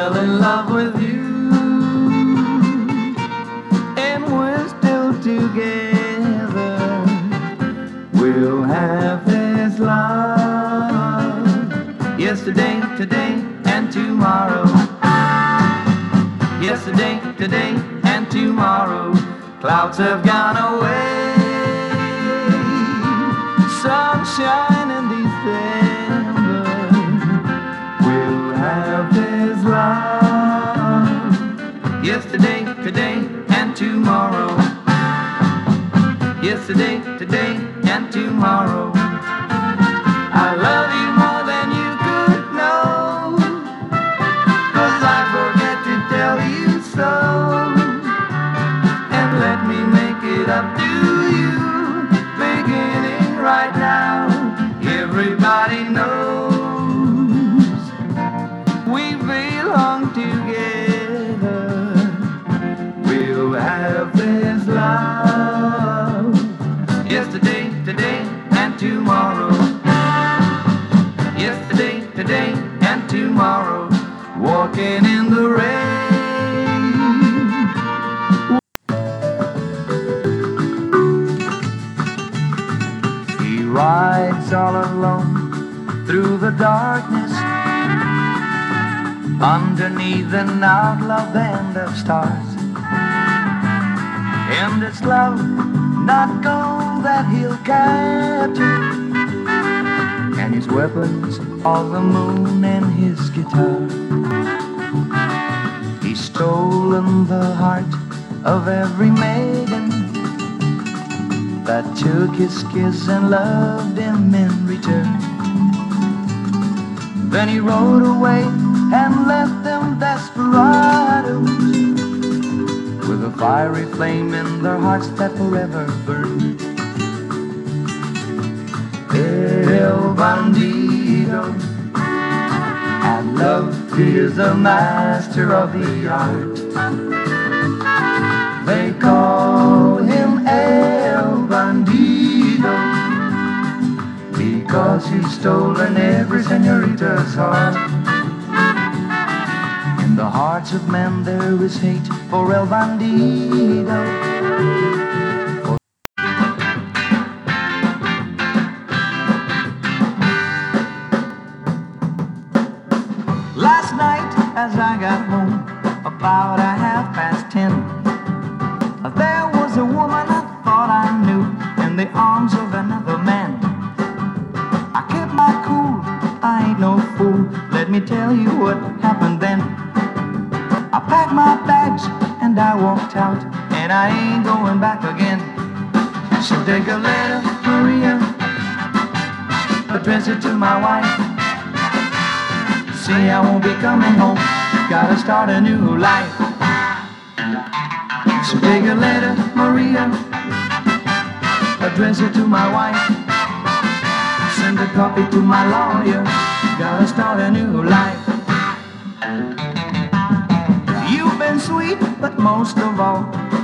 fell in love with you, and we're still together. We'll have this love, yesterday, today, and tomorrow. Yesterday, today, and tomorrow. Clouds have gone away, sunshine in December. We'll have this love, yesterday, today, and tomorrow. Yesterday, today, and tomorrow. I love you more than you could know, 'cause I forget to tell you so. And let me make it up to you, beginning right now. Everybody knows we belong together. We'll have this love, yesterday, today, and tomorrow. Yesterday, today, and tomorrow. Walking in the rain. He rides all alone through the darkness, underneath an outlaw band of stars. And it's love, not gold, that he'll capture, and his weapons are the moon and his guitar. He's stolen the heart of every maiden that took his kiss and loved him in return. Then he rode away and left them desperados, with a fiery flame in their hearts that forever burn. El Bandido had love, he is the master of the art. They call him El Bandido because he's stolen every señorita's heart. In the hearts of men there is hate for El Bandido. Last night as I got home, about 10:30, there was a woman I thought I knew in the arms of another man. I kept my cool, I ain't no fool, let me tell you what happened then. I packed my bags and I walked out, and I ain't going back again. So take a letter, Maria, address it to my wife. See, I won't be coming home, gotta start a new life. So take a letter, Maria, address it to my wife. Send a copy to my lawyer, gotta start a new life. You've been sweet, but most of all,